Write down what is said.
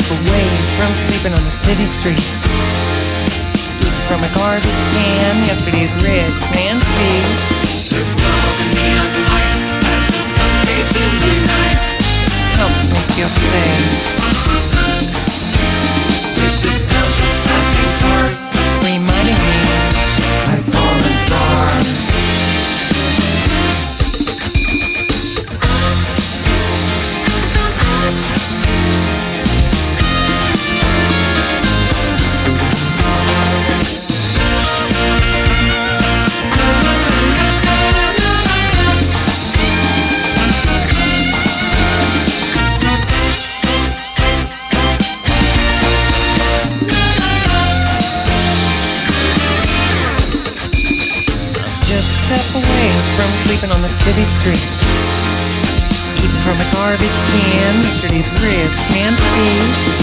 step away from sleeping on the city street. Eating from a garbage can, yesterday's rich man's feet. There's love in neon lights as the sun fades into night. Helps me feel safe. This is Elvis passing cars, Reminding me I've fallen far. just step away from sleeping on the city street. Eating from a garbage can, yesterday's rich man's feet.